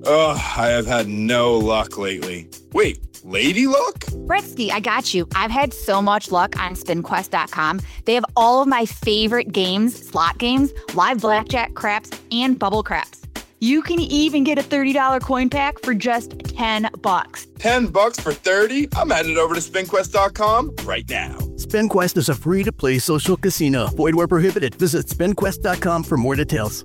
Ugh, I have had no luck lately. Wait, lady luck? Bretsky, I got you. I've had so much luck on SpinQuest.com. They have all of my favorite games, slot games, live blackjack, craps, and bubble craps. You can even get a $30 coin pack for just $10. $10 for 30? I'm headed over to SpinQuest.com right now. SpinQuest is a free-to-play social casino. Void where prohibited. Visit SpinQuest.com for more details.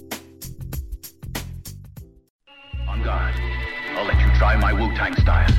On guard. I'll let you try my Wu-Tang style.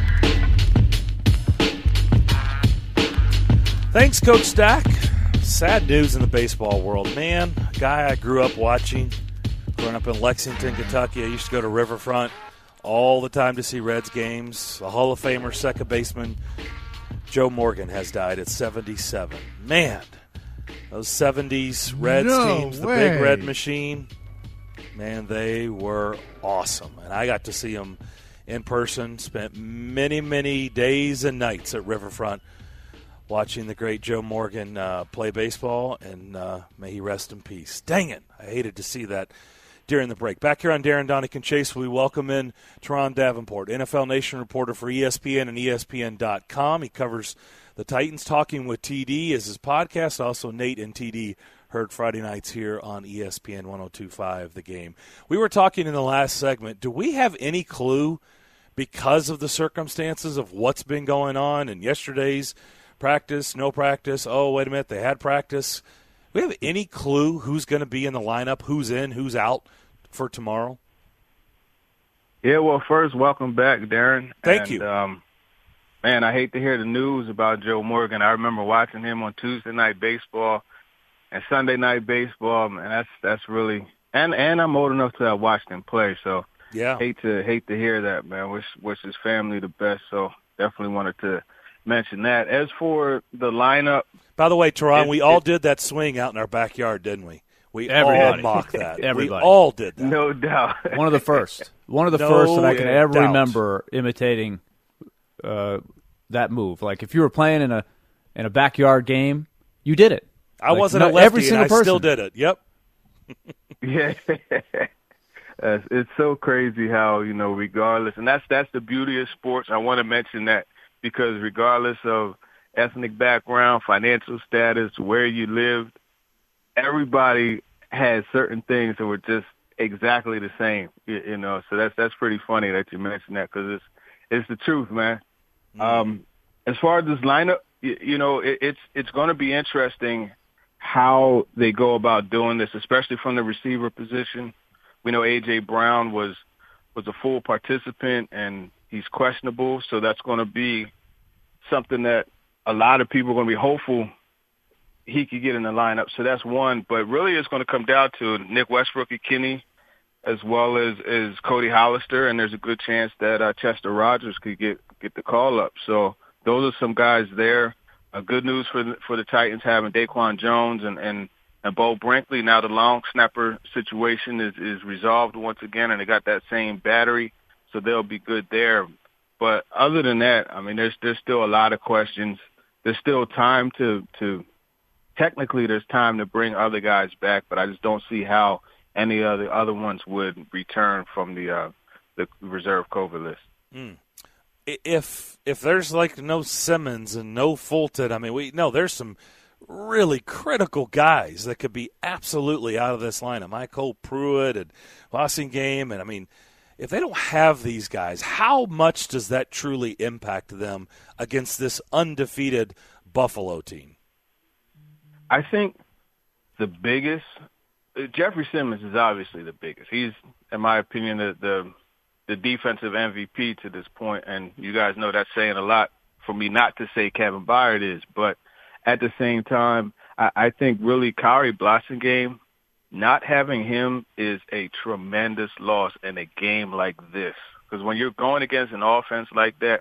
Thanks, Coach Stack. Sad news in the baseball world. Man, a guy I grew up watching, growing up in Lexington, Kentucky. I used to go to Riverfront all the time to see Reds games. A Hall of Famer, second baseman, Joe Morgan, has died at 77. Man, those 70s Reds teams, the Big Red Machine, man, they were awesome. And I got to see them in person, spent many, many days and nights at Riverfront watching the great Joe Morgan play baseball, and may he rest in peace. Dang it, I hated to see that during the break. Back here on Darren, Donick, and Chase, we welcome in Teron Davenport, NFL Nation reporter for ESPN and ESPN.com. He covers the Titans. Talking with TD is his podcast. Also, Nate and TD heard Friday nights here on ESPN 102.5 The Game. We were talking in the last segment, do we have any clue, because of the circumstances of what's been going on and yesterday's practice, no practice, oh, wait a minute, they had practice. Do we have any clue who's going to be in the lineup, who's in, who's out for tomorrow? Yeah, well, first, welcome back, Darren. Thank you. Man, I hate to hear the news about Joe Morgan. I remember watching him on Tuesday Night Baseball and Sunday Night Baseball, and that's really – and I'm old enough to have watched him play, so yeah, hate to hear that, man. Wish his family the best, so definitely wanted to mention that. As for the lineup – by the way, Teron, we all did that swing out in our backyard, didn't we? We all mocked that. Everybody. We all did that. No doubt. One of the first. One of the No first that I can ever doubt. remember imitating that move. Like if you were playing in a backyard game, you did it. I wasn't a lefty, every single and I person. still did it. Yep. Yeah. It's so crazy how, regardless, and that's the beauty of sports. I want to mention that because regardless of ethnic background, financial status, where you lived, everybody had certain things that were just exactly the same, So that's pretty funny that you mentioned that because it's the truth, man. As far as this lineup, it's going to be interesting how they go about doing this, especially from the receiver position. We know A.J. Brown was a full participant and he's questionable, so that's going to be something that a lot of people are going to be hopeful he could get in the lineup. So that's one. But really it's going to come down to Nick Westbrook-Ikhine as well as Cody Hollister, and there's a good chance that Chester Rogers could get the call up. So those are some guys there. Good news for the Titans having Daquan Jones and Bo Brinkley. Now the long snapper situation is resolved once again, and they got that same battery, so they'll be good there. But other than that, I mean, there's still a lot of questions. There's still time technically there's time to bring other guys back, but I just don't see how any of the other ones would return from the reserve COVID list. If there's like no Simmons and no Fulton, I mean, there's some really critical guys that could be absolutely out of this lineup. Michael Pruitt and Bossingame, and I mean, if they don't have these guys, how much does that truly impact them against this undefeated Buffalo team? I think the biggest Jeffrey Simmons is obviously the biggest. He's, in my opinion, the defensive MVP to this point, and you guys know that's saying a lot for me not to say Kevin Byard is, but at the same time, I think really Kyrie Blasingame, not having him is a tremendous loss in a game like this. Because when you're going against an offense like that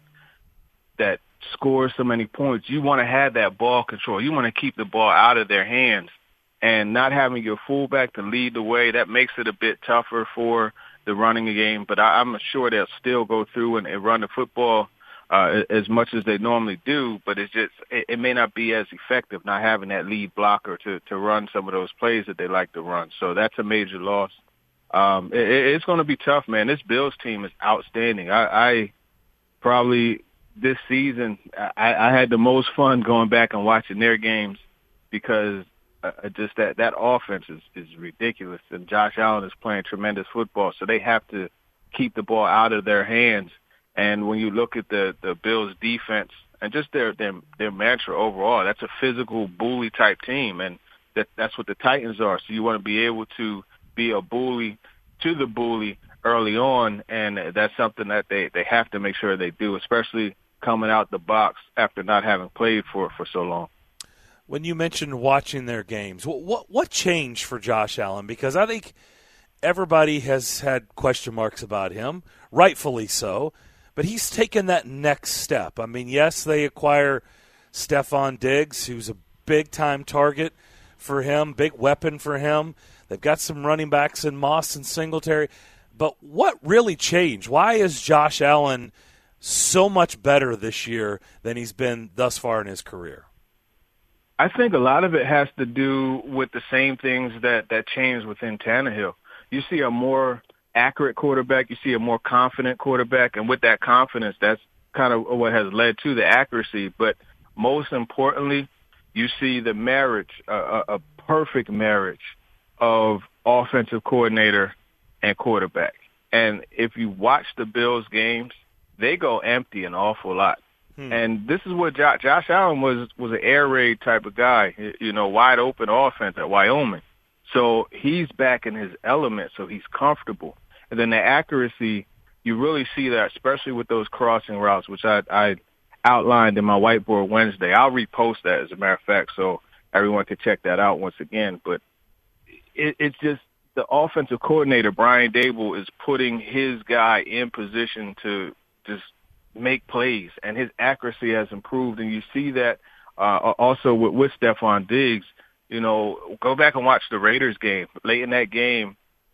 scores so many points, you want to have that ball control. You want to keep the ball out of their hands. And not having your fullback to lead the way, that makes it a bit tougher for the running game. But I'm sure they'll still go through and run the football as much as they normally do. But it's just it may not be as effective not having that lead blocker to run some of those plays that they like to run. So that's a major loss. It's going to be tough, man. This Bills team is outstanding. I probably this season I had the most fun going back and watching their games because just that offense is ridiculous, and Josh Allen is playing tremendous football, so they have to keep the ball out of their hands. And when you look at the Bills defense and just their mantra overall, that's a physical bully type team, and that's what the Titans are. So you want to be able to be a bully to the bully early on, and that's something that they have to make sure they do, especially coming out the box after not having played for so long. When you mentioned watching their games, what changed for Josh Allen? Because I think everybody has had question marks about him, rightfully so, but he's taken that next step. I mean, yes, they acquire Stephon Diggs, who's a big-time target for him, big weapon for him. They've got some running backs in Moss and Singletary. But what really changed? Why is Josh Allen so much better this year than he's been thus far in his career? I think a lot of it has to do with the same things that changed within Tannehill. You see a more accurate quarterback. You see a more confident quarterback. And with that confidence, that's kind of what has led to the accuracy. But most importantly, you see the marriage, a perfect marriage of offensive coordinator and quarterback. And if you watch the Bills games, they go empty an awful lot. And this is what Josh Allen was an air raid type of guy, wide open offense at Wyoming. So he's back in his element, so he's comfortable. And then the accuracy, you really see that, especially with those crossing routes, which I outlined in my whiteboard Wednesday. I'll repost that, as a matter of fact, so everyone can check that out once again. But it's just the offensive coordinator, Brian Dable, is putting his guy in position to just make plays, and his accuracy has improved. And you see that also with Stephon Diggs. Go back and watch the Raiders game. Late in that game,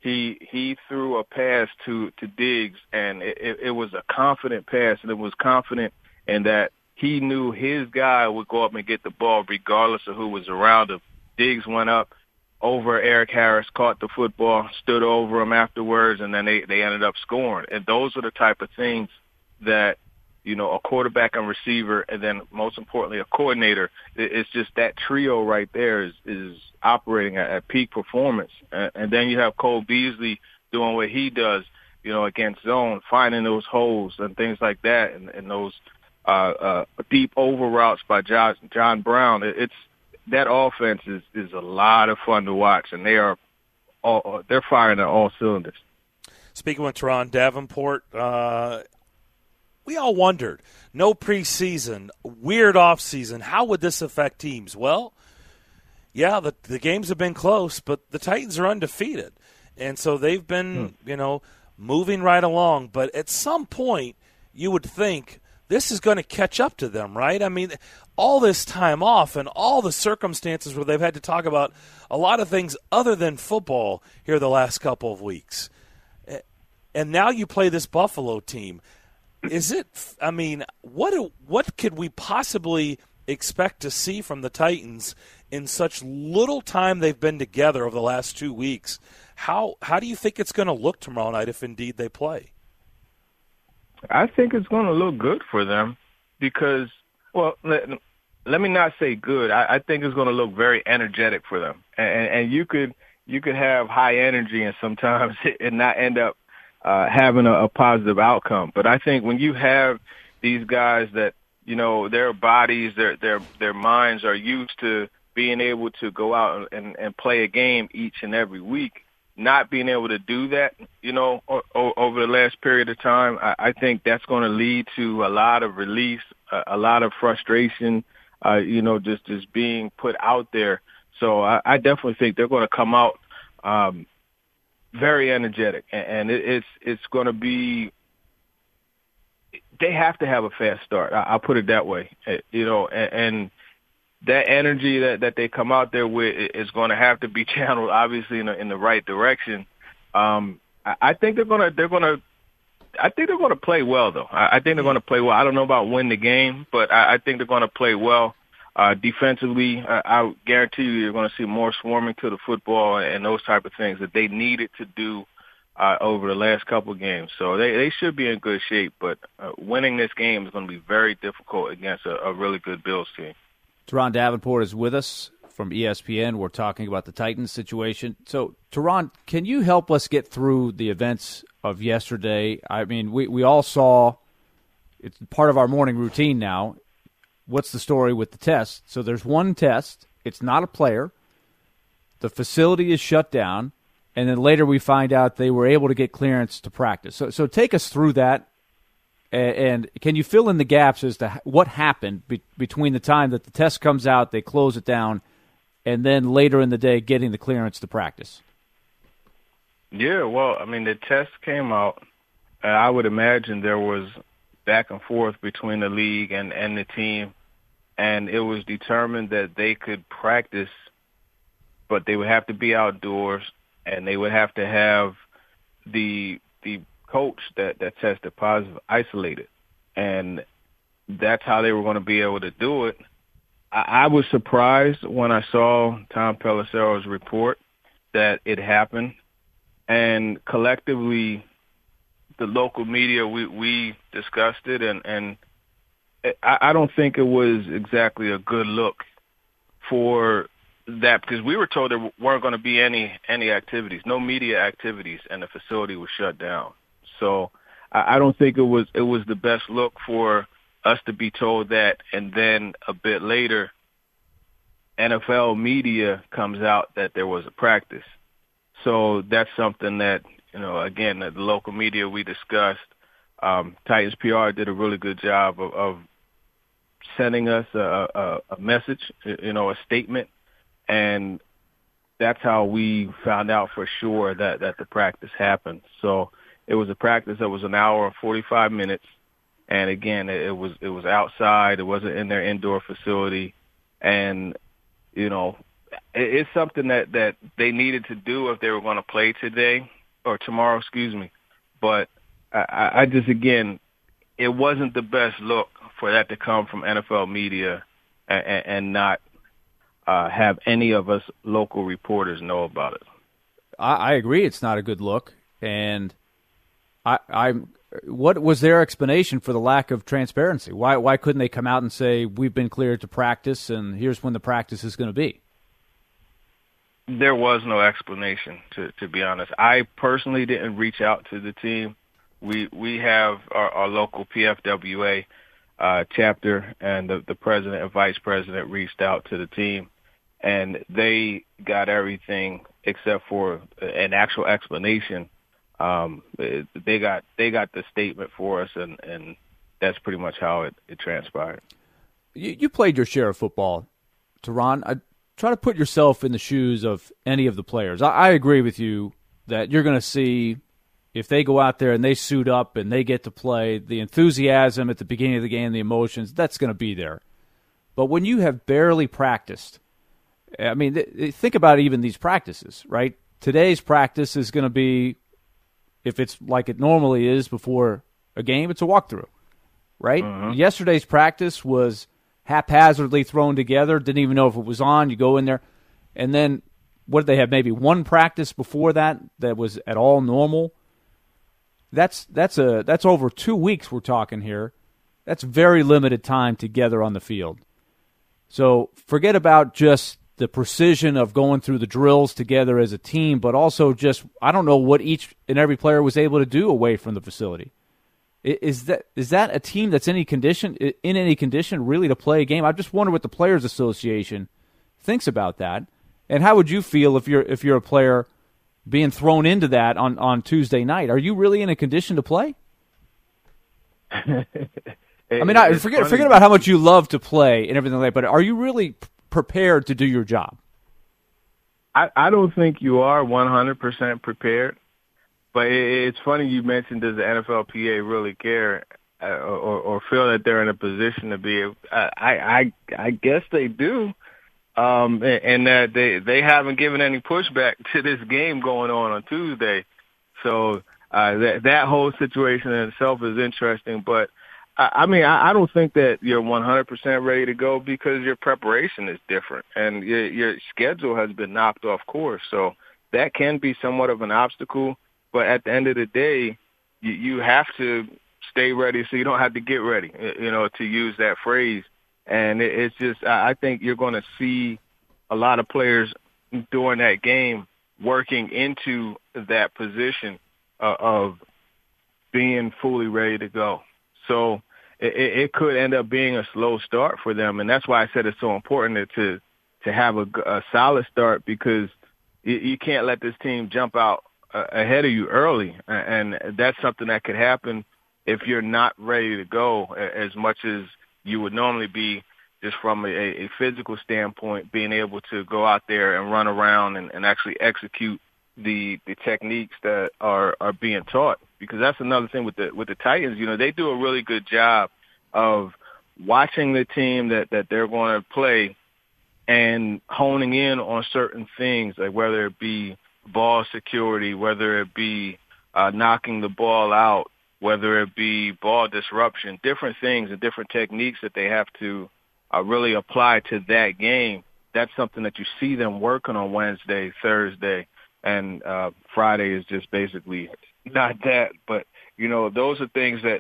he threw a pass to Diggs, and it was a confident pass, and it was confident in that he knew his guy would go up and get the ball regardless of who was around him. Diggs went up over Eric Harris, caught the football, stood over him afterwards, and then they ended up scoring. And those are the type of things that, a quarterback and receiver, and then most importantly, a coordinator, it's just that trio right there is operating at peak performance. And then you have Cole Beasley doing what he does, against zone, finding those holes and things like that, and those deep over routes by John Brown. It's that offense is a lot of fun to watch, and they're firing at all cylinders. Speaking with Teron Davenport, we all wondered, no preseason, weird offseason, how would this affect teams? Well, yeah, the games have been close, but the Titans are undefeated. And so they've been, moving right along. But at some point, you would think this is going to catch up to them, right? I mean, all this time off and all the circumstances where they've had to talk about a lot of things other than football here the last couple of weeks. And now you play this Buffalo team. What could we possibly expect to see from the Titans in such little time they've been together over the last 2 weeks? How do you think it's going to look tomorrow night if indeed they play? I think it's going to look good for them because, well, let me not say good. I think it's going to look very energetic for them. And you could have high energy and sometimes it not end up having a positive outcome. But I think when you have these guys that, their bodies, their minds are used to being able to go out and play a game each and every week, not being able to do that, over the last period of time, I think that's going to lead to a lot of release, a lot of frustration, just being put out there. So I definitely think they're going to come out very energetic, and it's going to be. They have to have a fast start. I'll put it that way, and that energy that they come out there with is going to have to be channeled, obviously, in the right direction. I think they're going to play well, though. I think they're going to play well. I don't know about win the game, but I think they're going to play well. Defensively, I guarantee you're going to see more swarming to the football and those type of things that they needed to do over the last couple games. So they should be in good shape, but winning this game is going to be very difficult against a really good Bills team. Teron Davenport is with us from ESPN. We're talking about the Titans situation. So, Teron, can you help us get through the events of yesterday? I mean, we all saw, it's part of our morning routine now. What's the story with the test? So there's one test. It's not a player. The facility is shut down. And then later we find out they were able to get clearance to practice. So take us through that, and can you fill in the gaps as to what happened between the time that the test comes out, they close it down, and then later in the day getting the clearance to practice? Yeah, well, I mean, the test came out, and I would imagine there was back and forth between the league and the team, and it was determined that they could practice, but they would have to be outdoors, and they would have to have the coach that tested positive isolated. And that's how they were going to be able to do it. I was surprised when I saw Tom Pelissero's report that it happened. And collectively, the local media, we discussed it, and I don't think it was exactly a good look for that, because we were told there weren't going to be any activities, no media activities, and the facility was shut down. So I don't think it was the best look for us to be told that, and then a bit later, NFL media comes out that there was a practice. So that's something that, again, the local media we discussed. Titans PR did a really good job of sending us a message, a statement. And that's how we found out for sure that the practice happened. So it was a practice that was an hour and 45 minutes. And again, it was outside. It wasn't in their indoor facility. And, it's something that they needed to do if they were going to play tomorrow. But I just, again, it wasn't the best look for that to come from NFL media and not have any of us local reporters know about it. I agree. It's not a good look. And what was their explanation for the lack of transparency? Why couldn't they come out and say, we've been cleared to practice and here's when the practice is going to be? There was no explanation, to be honest. I personally didn't reach out to the team. We have our local PFWA chapter, and the president and vice president reached out to the team, and they got everything except for an actual explanation. They got the statement for us, and that's pretty much how it transpired. You played your share of football, Teron. Try to put yourself in the shoes of any of the players. I agree with you that you're going to see, if they go out there and they suit up and they get to play, the enthusiasm at the beginning of the game, the emotions, that's going to be there. But when you have barely practiced, I mean, think about even these practices, right? Today's practice is going to be, if it's like it normally is before a game, it's a walkthrough, right? Mm-hmm. Yesterday's practice was haphazardly thrown together, didn't even know if it was on. You go in there, and then what did they have? Maybe one practice before that was at all normal. That's over 2 weeks we're talking here. That's very limited time together on the field. So forget about just the precision of going through the drills together as a team, but also just, I don't know what each and every player was able to do away from the facility. Is that a team that's in any condition really to play a game? I just wonder what the Players Association thinks about that. And how would you feel if you're a player being thrown into that on Tuesday night? Are you really in a condition to play? I mean, forget about how much you love to play and everything like that, but are you really prepared to do your job? I don't think you are 100% prepared. But it's funny you mentioned, does the NFLPA really care or feel that they're in a position to be? I guess they do, and that they haven't given any pushback to this game going on Tuesday. So that whole situation in itself is interesting. But I mean, I don't think that you're 100% ready to go because your preparation is different and your schedule has been knocked off course. So that can be somewhat of an obstacle. But at the end of the day, you have to stay ready so you don't have to get ready, to use that phrase. And it's just, I think you're going to see a lot of players during that game working into that position of being fully ready to go. So it could end up being a slow start for them. And that's why I said it's so important to have a solid start, because you can't let this team jump out ahead of you early. And that's something that could happen if you're not ready to go as much as you would normally be, just from a physical standpoint, being able to go out there and run around and actually execute the techniques that are being taught. Because that's another thing with the Titans. They do a really good job of watching the team that they're going to play and honing in on certain things, like whether it be ball security, whether it be knocking the ball out, whether it be ball disruption, different things and different techniques that they have to really apply to that game. That's something that you see them working on Wednesday, Thursday, and Friday is just basically not that. But, those are things that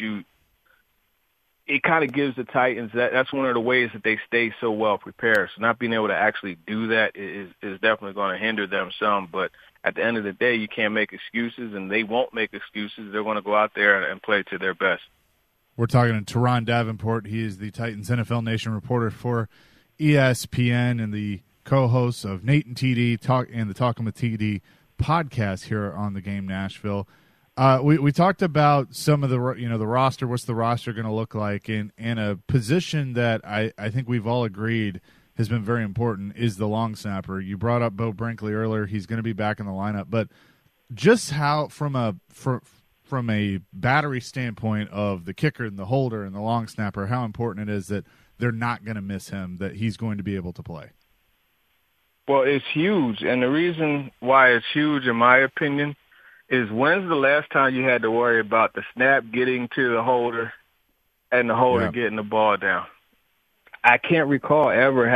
it kind of gives the Titans, that's one of the ways that they stay so well prepared. So not being able to actually do that is definitely going to hinder them some. But at the end of the day, you can't make excuses, and they won't make excuses. They're going to go out there and play to their best. We're talking to Teron Davenport. He is the Titans NFL Nation reporter for ESPN and the co-host of Nate and TD and the Talking with TD podcast here on The Game Nashville. We talked about some of the roster. What's the roster going to look like? In a position that I think we've all agreed has been very important is the long snapper. You brought up Beau Brinkley earlier. He's going to be back in the lineup, but just how from a battery standpoint of the kicker and the holder and the long snapper, how important it is that they're not going to miss him, that he's going to be able to play. Well, it's huge, and the reason why it's huge, in my opinion, is when's the last time you had to worry about the snap getting to the holder and the holder getting the ball down? I can't recall ever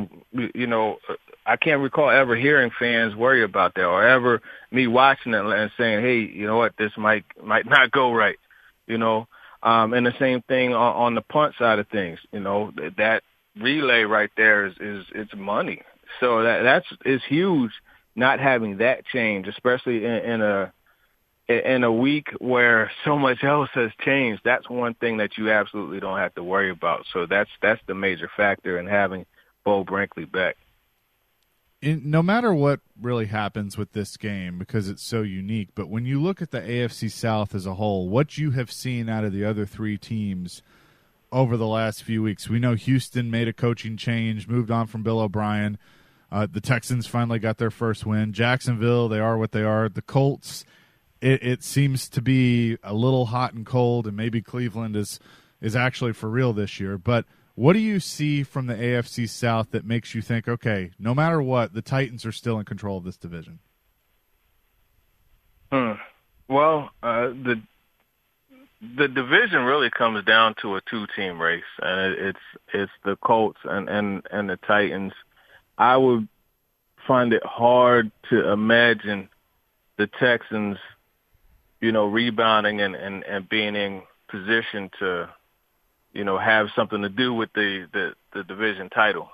I can't recall ever hearing fans worry about that, or ever me watching it and saying, hey, you know what, this might not go right, and the same thing on the punt side of things. That relay right there is it's money. So it's huge not having that change, especially in a week where so much else has changed. That's one thing that you absolutely don't have to worry about. So that's the major factor in having Beau Brinkley back. No matter what really happens with this game, because it's so unique, but when you look at the AFC South as a whole, what you have seen out of the other three teams over the last few weeks, we know Houston made a coaching change, moved on from Bill O'Brien. The Texans finally got their first win. Jacksonville, they are what they are. The Colts, it seems to be a little hot and cold, and maybe Cleveland is actually for real this year. But what do you see from the AFC South that makes you think, okay, no matter what, the Titans are still in control of this division? Well, the division really comes down to a two-team race, and it's the Colts and the Titans. I would find it hard to imagine the Texans, rebounding and being in position to, have something to do with the division title.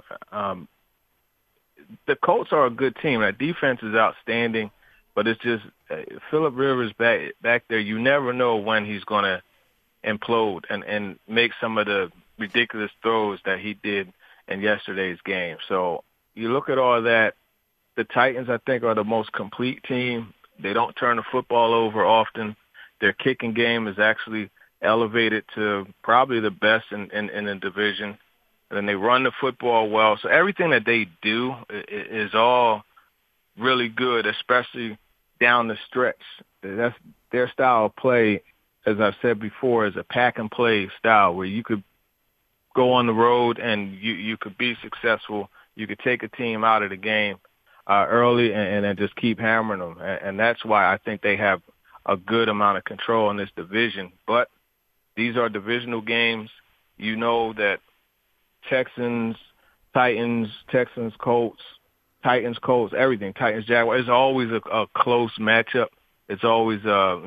The Colts are a good team. That defense is outstanding, but it's just Phillip Rivers back there. You never know when he's going to implode and make some of the ridiculous throws that he did in yesterday's game. So you look at all that, the Titans, I think, are the most complete team. They don't turn the football over often. Their kicking game is actually elevated to probably the best in the division. And then they run the football well. So everything that they do is all really good, especially down the stretch. That's their style of play, as I've said before, is a pack-and-play style where you could go on the road and you could be successful. You could take a team out of the game early and then just keep hammering them. And that's why I think they have a good amount of control in this division. But these are divisional games. You know that Texans, Titans, Colts, everything, Titans, Jaguars, it's always a close matchup. it's always,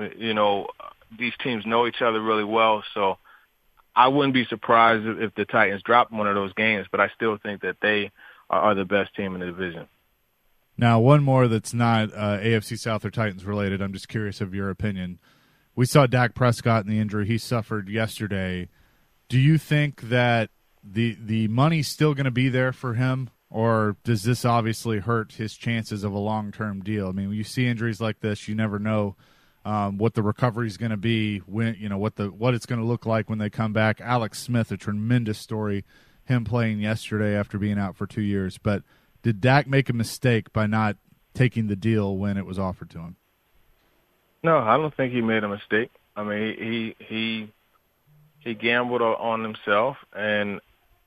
these teams know each other really well. So I wouldn't be surprised if the Titans dropped one of those games, but I still think that they are the best team in the division. Now, one more that's not AFC South or Titans related. I'm just curious of your opinion. We saw Dak Prescott and the injury he suffered yesterday. Do you think that the money's still going to be there for him, or does this obviously hurt his chances of a long-term deal? I mean, when you see injuries like this, you never know what the recovery is going to be, when what it's going to look like when they come back. Alex Smith, a tremendous story, him playing yesterday after being out for 2 years. But did Dak make a mistake by not taking the deal when it was offered to him? No, I don't think he made a mistake. I mean, he gambled on himself, and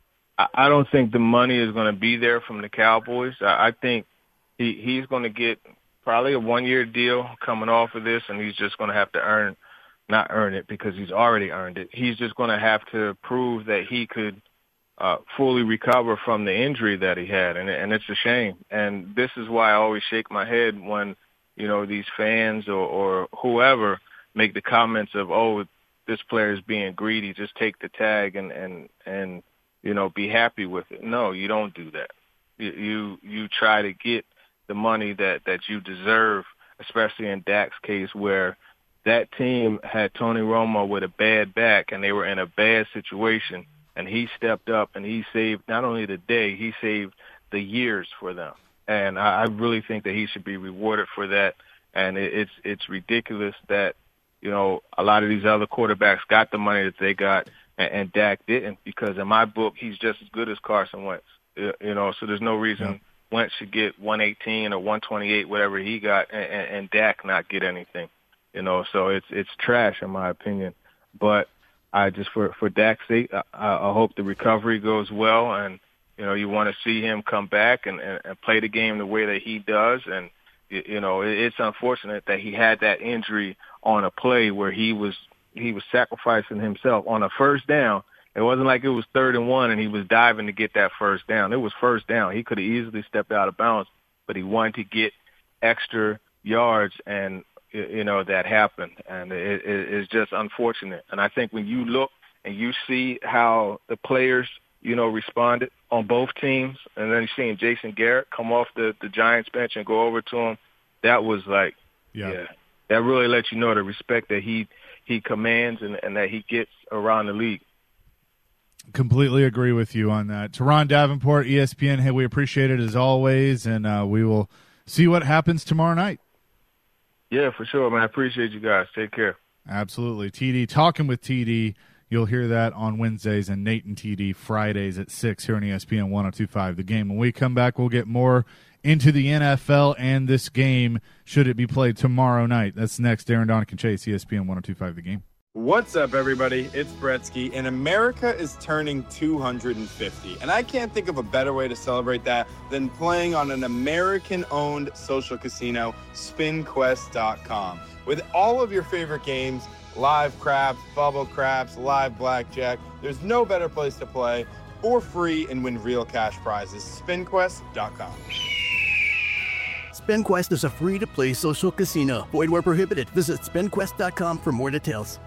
I don't think the money is going to be there from the Cowboys. I think he's going to get probably a 1-year deal coming off of this, and he's just going to have to not earn it because he's already earned it. He's just going to have to prove that he could fully recover from the injury that he had, and it's a shame. And this is why I always shake my head when, these fans or whoever make the comments of, oh, this player is being greedy, just take the tag and be happy with it. No, you don't do that. You try to get the money that you deserve, especially in Dak's case where that team had Tony Romo with a bad back and they were in a bad situation, and he stepped up and he saved not only the day, he saved the years for them. And I really think that he should be rewarded for that. And it's ridiculous that, a lot of these other quarterbacks got the money that they got and Dak didn't, because in my book, he's just as good as Carson Wentz. So there's no reason Wentz should get 118 or 128, whatever he got, and Dak not get anything. So it's trash in my opinion. But I just, for Dak's sake, I hope the recovery goes well, and you want to see him come back and play the game the way that he does. And it's unfortunate that he had that injury on a play where he was sacrificing himself on a first down. It wasn't like it was 3rd and 1 and he was diving to get that first down. It was first down. He could have easily stepped out of bounds, but he wanted to get extra yards, and that happened. And it's just unfortunate. And I think when you look and you see how the players responded on both teams, and then you're seeing Jason Garrett come off the Giants bench and go over to him, that was like, that really lets you know the respect that he commands and that he gets around the league. Completely agree with you on that. Teron Davenport, ESPN, hey, we appreciate it as always, and we will see what happens tomorrow night. Yeah, for sure, man. I appreciate you guys. Take care. Absolutely. TD, Talking with TD. You'll hear that on Wednesdays, and Nate and TD Fridays at 6 here on ESPN 102.5 The Game. When we come back, we'll get more into the NFL and this game, should it be played tomorrow night. That's next. Darren Donick and Chase, ESPN 102.5 The Game. What's up, everybody? It's Bretsky, and America is turning 250. And I can't think of a better way to celebrate that than playing on an American-owned social casino, SpinQuest.com. With all of your favorite games, live craps, bubble craps, live blackjack, there's no better place to play for free and win real cash prizes. SpinQuest.com. SpinQuest is a free-to-play social casino. Void where prohibited. Visit SpinQuest.com for more details.